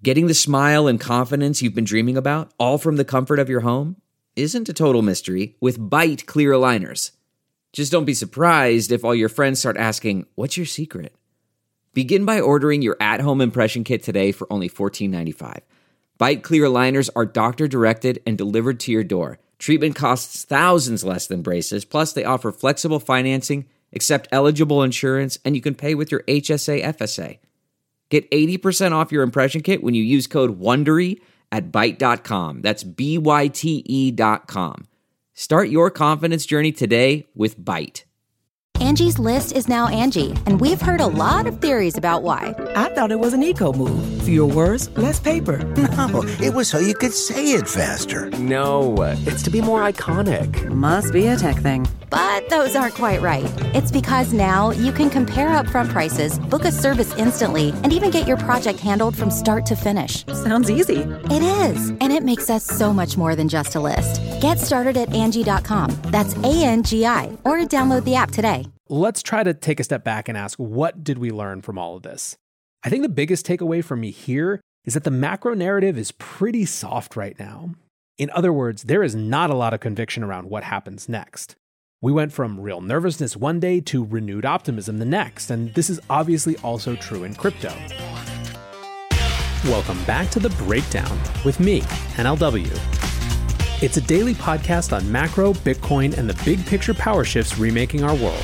Getting the smile and confidence you've been dreaming about, all from the comfort of your home, isn't a total mystery with Byte clear aligners. Just don't be surprised if all your friends start asking, "What's your secret?" Begin by ordering your at-home impression kit today for only $14.95. Byte clear aligners are doctor-directed and delivered to your door. Treatment costs thousands less than braces, plus they offer flexible financing, accept eligible insurance, and you can pay with your HSA FSA. Get 80% off your impression kit when you use code WONDERY at Byte.com. That's BYTE.com. Start your confidence journey today with Byte. Angie's List is now Angie, and we've heard a lot of theories about why. I thought it was an eco move. Fewer words, less paper. No, it was so you could say it faster. No, it's to be more iconic. Must be a tech thing. But those aren't quite right. It's because now you can compare upfront prices, book a service instantly, and even get your project handled from start to finish. Sounds easy. It is, and it makes us so much more than just a list. Get started at Angie.com. That's ANGI, or download the app today. Let's try to take a step back and ask, what did we learn from all of this? I think the biggest takeaway for me here is that the macro narrative is pretty soft right now. In other words, there is not a lot of conviction around what happens next. We went from real nervousness one day to renewed optimism the next, and this is obviously also true in crypto. Welcome back to The Breakdown with me, NLW. It's a daily podcast on macro, Bitcoin, and the big picture power shifts remaking our world.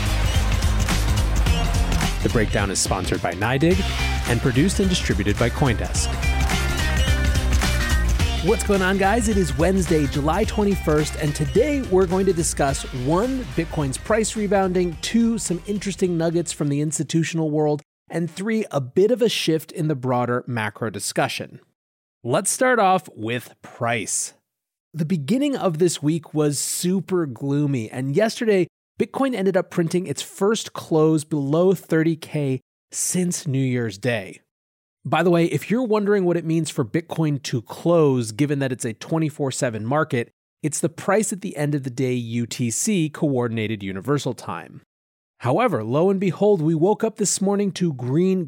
The Breakdown is sponsored by NYDIG and produced and distributed by CoinDesk. What's going on, guys? It is Wednesday, July 21st, and today we're going to discuss 1, Bitcoin's price rebounding, 2, some interesting nuggets from the institutional world, and 3, a bit of a shift in the broader macro discussion. Let's start off with price. The beginning of this week was super gloomy, and yesterday, Bitcoin ended up printing its first close below 30K since New Year's Day. By the way, if you're wondering what it means for Bitcoin to close, given that it's a 24/7 market, it's the price at the end of the day UTC, Coordinated Universal Time. However, lo and behold, we woke up this morning to green.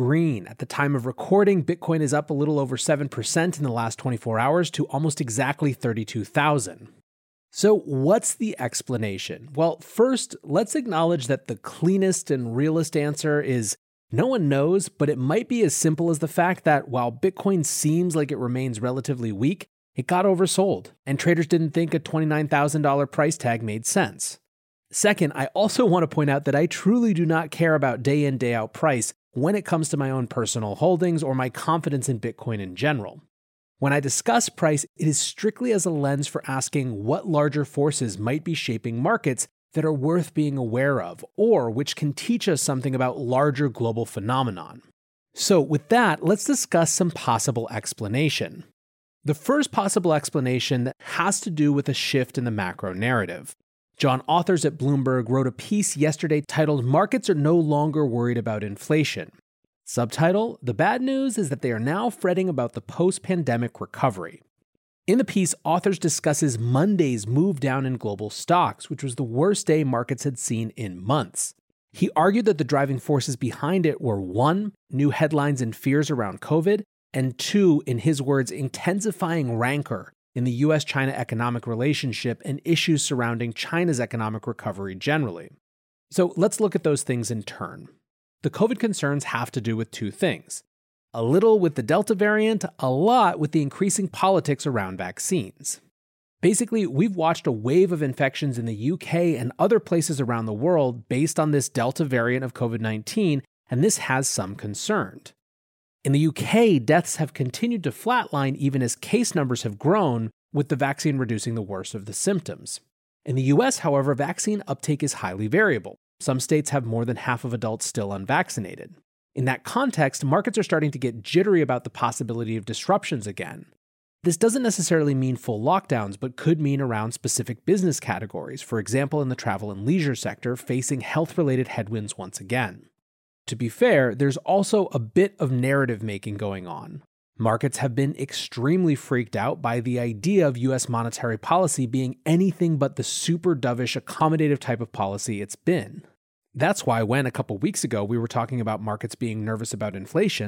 At the time of recording, Bitcoin is up a little over 7% in the last 24 hours to almost exactly 32,000. So what's the explanation? Well, first, let's acknowledge that the cleanest and realist answer is no one knows, but it might be as simple as the fact that while Bitcoin seems like it remains relatively weak, it got oversold, and traders didn't think a $29,000 price tag made sense. Second, I also want to point out that I truly do not care about day in, day out price when it comes to my own personal holdings or my confidence in Bitcoin in general. When I discuss price, it is strictly as a lens for asking what larger forces might be shaping markets that are worth being aware of, or which can teach us something about larger global phenomenon. So with that, let's discuss some possible explanation. The first possible explanation has to do with a shift in the macro narrative. John Authers at Bloomberg wrote a piece yesterday titled "Markets Are No Longer Worried About Inflation." Subtitle, "The bad news is that they are now fretting about the post-pandemic recovery." In the piece, Authers discusses Monday's move down in global stocks, which was the worst day markets had seen in months. He argued that the driving forces behind it were 1, new headlines and fears around COVID, and 2, in his words, intensifying rancor in the US-China economic relationship and issues surrounding China's economic recovery generally. So let's look at those things in turn. The COVID concerns have to do with 2 things. A little with the Delta variant, a lot with the increasing politics around vaccines. Basically, we've watched a wave of infections in the UK and other places around the world based on this Delta variant of COVID-19, and this has some concern. In the UK, deaths have continued to flatline even as case numbers have grown, with the vaccine reducing the worst of the symptoms. In the US, however, vaccine uptake is highly variable. Some states have more than half of adults still unvaccinated. In that context, markets are starting to get jittery about the possibility of disruptions again. This doesn't necessarily mean full lockdowns, but could mean around specific business categories, for example in the travel and leisure sector, facing health-related headwinds once again. To be fair, there's also a bit of narrative making going on. Markets have been extremely freaked out by the idea of US monetary policy being anything but the super dovish accommodative type of policy it's been. That's why when a couple weeks ago we were talking about markets being nervous about inflation,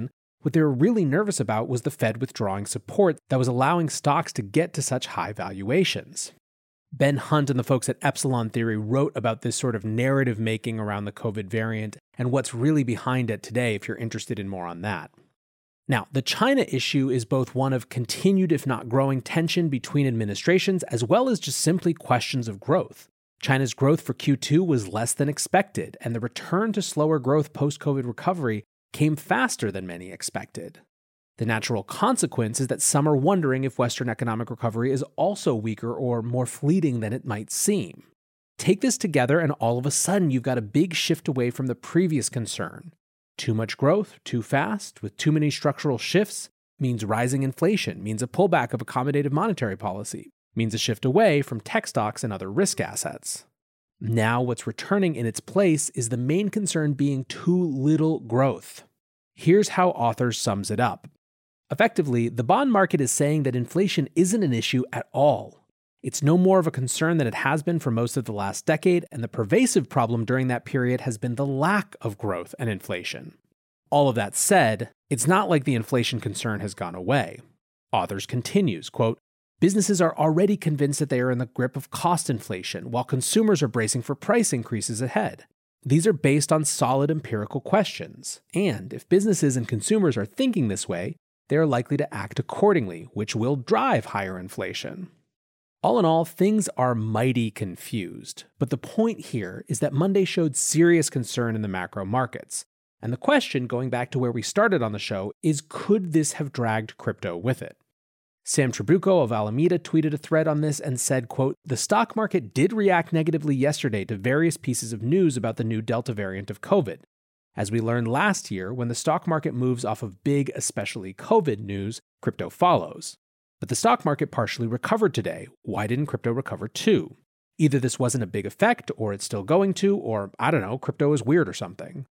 What they were really nervous about was the Fed withdrawing support that was allowing stocks to get to such high valuations. Ben Hunt and the folks at Epsilon Theory wrote about this sort of narrative making around the COVID variant and what's really behind it today if you're interested in more on that. Now, the China issue is both one of continued, if not growing, tension between administrations, as well as just simply questions of growth. China's growth for Q2 was less than expected, and the return to slower growth post-COVID recovery came faster than many expected. The natural consequence is that some are wondering if Western economic recovery is also weaker or more fleeting than it might seem. Take this together, and all of a sudden you've got a big shift away from the previous concern. Too much growth, too fast, with too many structural shifts, means rising inflation, means a pullback of accommodative monetary policy, means a shift away from tech stocks and other risk assets. Now what's returning in its place is the main concern being too little growth. Here's how Authors sums it up. Effectively, the bond market is saying that inflation isn't an issue at all. It's no more of a concern than it has been for most of the last decade, and the pervasive problem during that period has been the lack of growth and inflation. All of that said, it's not like the inflation concern has gone away. Authors continues, quote, businesses are already convinced that they are in the grip of cost inflation, while consumers are bracing for price increases ahead. These are based on solid empirical questions, and if businesses and consumers are thinking this way, they are likely to act accordingly, which will drive higher inflation. All in all, things are mighty confused, but the point here is that Monday showed serious concern in the macro markets. And the question, going back to where we started on the show, is could this have dragged crypto with it? Sam Trabucco of Alameda tweeted a thread on this and said, quote, the stock market did react negatively yesterday to various pieces of news about the new Delta variant of COVID. As we learned last year, when the stock market moves off of big, especially COVID news, crypto follows. But the stock market partially recovered today. Why didn't crypto recover too? Either this wasn't a big effect, or it's still going to, or I don't know, crypto is weird or something.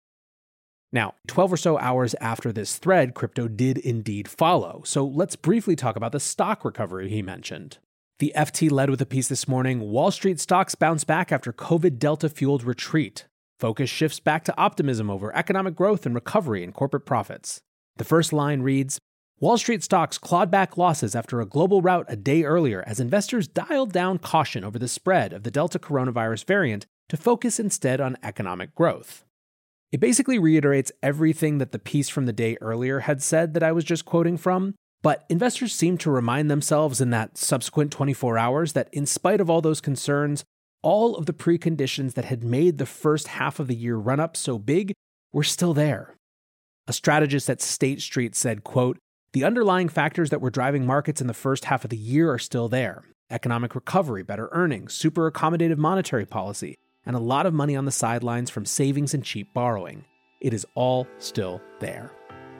Now, 12 or so hours after this thread, crypto did indeed follow. So let's briefly talk about the stock recovery he mentioned. The FT led with a piece this morning, Wall Street stocks bounce back after COVID Delta-fueled retreat. Focus shifts back to optimism over economic growth and recovery in corporate profits. The first line reads, Wall Street stocks clawed back losses after a global rout a day earlier as investors dialed down caution over the spread of the Delta coronavirus variant to focus instead on economic growth. It basically reiterates everything that the piece from the day earlier had said that I was just quoting from, but investors seem to remind themselves in that subsequent 24 hours that in spite of all those concerns, all of the preconditions that had made the first half of the year run up so big were still there. A strategist at State Street said, quote, the underlying factors that were driving markets in the first half of the year are still there. Economic recovery, better earnings, super accommodative monetary policy, and a lot of money on the sidelines from savings and cheap borrowing. It is all still there.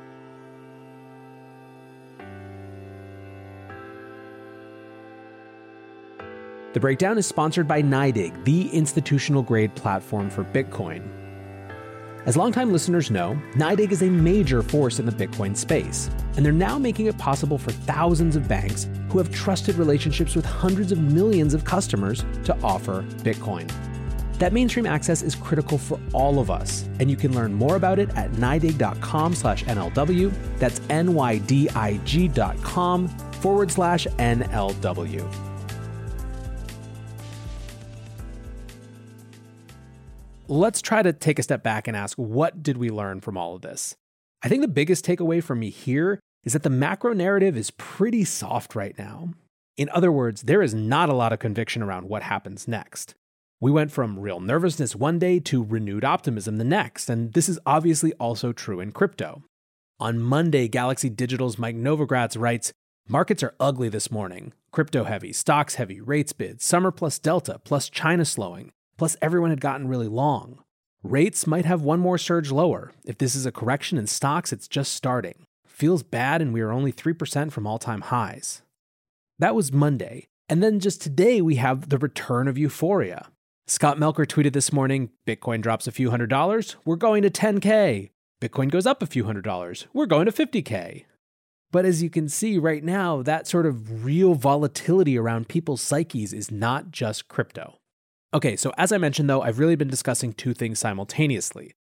The Breakdown is sponsored by NYDIG, the institutional-grade platform for Bitcoin. As longtime listeners know, NYDIG is a major force in the Bitcoin space, and they're now making it possible for thousands of banks who have trusted relationships with hundreds of millions of customers to offer Bitcoin. That mainstream access is critical for all of us, and you can learn more about it at nydig.com/NLW. That's NYDIG.com/NLW. Let's try to take a step back and ask, what did we learn from all of this? I think the biggest takeaway for me here is that the macro narrative is pretty soft right now. In other words, there is not a lot of conviction around what happens next. We went from real nervousness one day to renewed optimism the next, and this is obviously also true in crypto. On Monday, Galaxy Digital's Mike Novogratz writes, markets are ugly this morning. Crypto heavy, stocks heavy, rates bid, summer plus Delta, plus China slowing, plus everyone had gotten really long. Rates might have one more surge lower. If this is a correction in stocks, it's just starting. Feels bad and we are only 3% from all-time highs. That was Monday. And then just today we have the return of euphoria. Scott Melker tweeted this morning, Bitcoin drops a few $100s, we're going to 10K. Bitcoin goes up a few $100s, we're going to 50K. But as you can see right now, that sort of real volatility around people's psyches is not just crypto. Okay, so as I mentioned though, I've really been discussing two things simultaneously.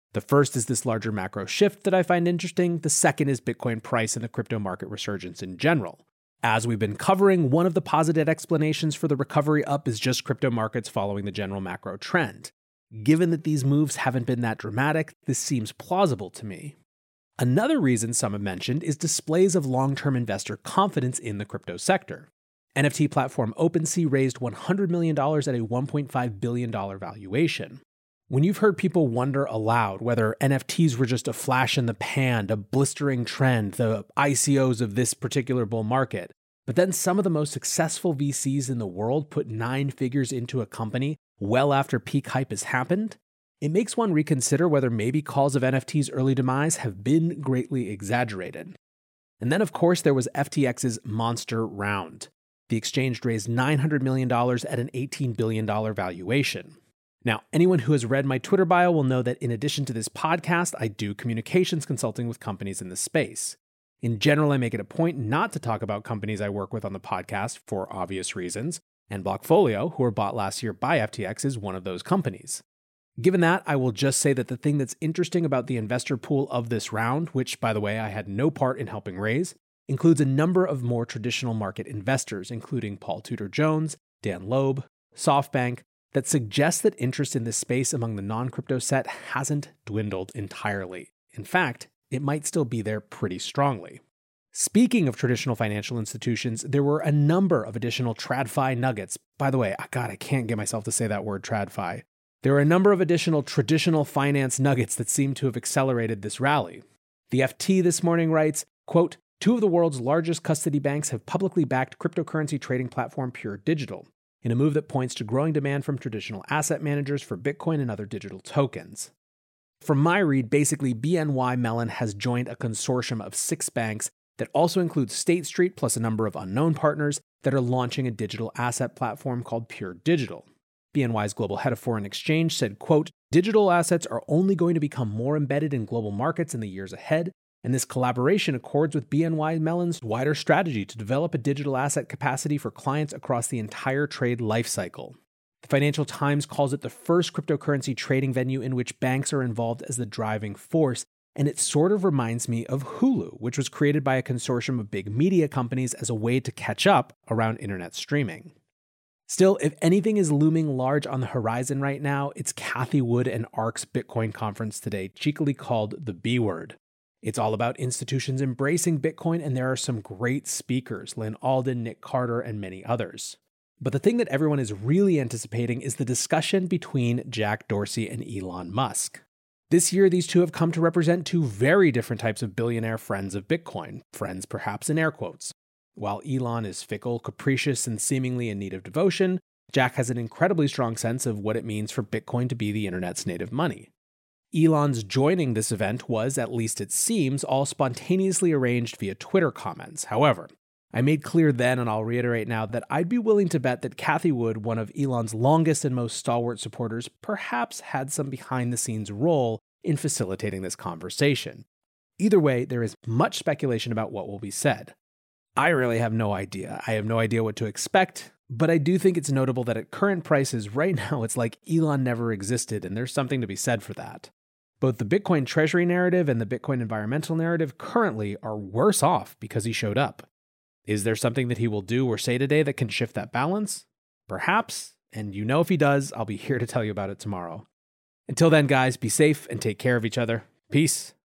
The first is this larger macro shift that I find interesting. The second is Bitcoin price and the crypto market resurgence in general. As we've been covering, one of the posited explanations for the recovery up is just crypto markets following the general macro trend. Given that these moves haven't been that dramatic, this seems plausible to me. Another reason some have mentioned is displays of long-term investor confidence in the crypto sector. NFT platform OpenSea raised $100 million at a $1.5 billion valuation. When you've heard people wonder aloud whether NFTs were just a flash in the pan, a blistering trend, the ICOs of this particular bull market, but then some of the most successful VCs in the world put 9 figures into a company well after peak hype has happened, it makes one reconsider whether maybe calls of NFTs' early demise have been greatly exaggerated. And then, of course, there was FTX's monster round. The exchange raised $900 million at an $18 billion valuation. Now, anyone who has read my Twitter bio will know that in addition to this podcast, I do communications consulting with companies in the space. In general, I make it a point not to talk about companies I work with on the podcast for obvious reasons, and Blockfolio, who were bought last year by FTX, is one of those companies. Given that, I will just say that the thing that's interesting about the investor pool of this round, which, by the way, I had no part in helping raise, includes a number of more traditional market investors, including Paul Tudor Jones, Dan Loeb, SoftBank, that suggests that interest in this space among the non-crypto set hasn't dwindled entirely. In fact, it might still be there pretty strongly. Speaking of traditional financial institutions, there were a number of additional TradFi nuggets. By the way, I can't get myself to say that word TradFi. There were a number of additional traditional finance nuggets that seem to have accelerated this rally. The FT this morning writes, quote, 2 of the world's largest custody banks have publicly backed cryptocurrency trading platform Pure Digital, in a move that points to growing demand from traditional asset managers for Bitcoin and other digital tokens. From my read, basically BNY Mellon has joined a consortium of 6 banks that also includes State Street plus a number of unknown partners that are launching a digital asset platform called Pure Digital. BNY's global head of foreign exchange said, quote, digital assets are only going to become more embedded in global markets in the years ahead, and this collaboration accords with BNY Mellon's wider strategy to develop a digital asset capacity for clients across the entire trade lifecycle. The Financial Times calls it the first cryptocurrency trading venue in which banks are involved as the driving force, and it sort of reminds me of Hulu, which was created by a consortium of big media companies as a way to catch up around internet streaming. Still, if anything is looming large on the horizon right now, it's Cathie Wood and ARK's Bitcoin conference today, cheekily called the B Word. It's all about institutions embracing Bitcoin, and there are some great speakers, Lynn Alden, Nick Carter, and many others. But the thing that everyone is really anticipating is the discussion between Jack Dorsey and Elon Musk. This year, these two have come to represent 2 very different types of billionaire friends of Bitcoin, friends perhaps in air quotes. While Elon is fickle, capricious, and seemingly in need of devotion, Jack has an incredibly strong sense of what it means for Bitcoin to be the internet's native money. Elon's joining this event was, at least it seems, all spontaneously arranged via Twitter comments. However, I made clear then, and I'll reiterate now, that I'd be willing to bet that Cathie Wood, one of Elon's longest and most stalwart supporters, perhaps had some behind-the-scenes role in facilitating this conversation. Either way, there is much speculation about what will be said. I really have no idea. I have no idea what to expect, but I do think it's notable that at current prices right now, it's like Elon never existed, and there's something to be said for that. Both the Bitcoin treasury narrative and the Bitcoin environmental narrative currently are worse off because he showed up. Is there something that he will do or say today that can shift that balance? Perhaps, and you know if he does, I'll be here to tell you about it tomorrow. Until then, guys, be safe and take care of each other. Peace.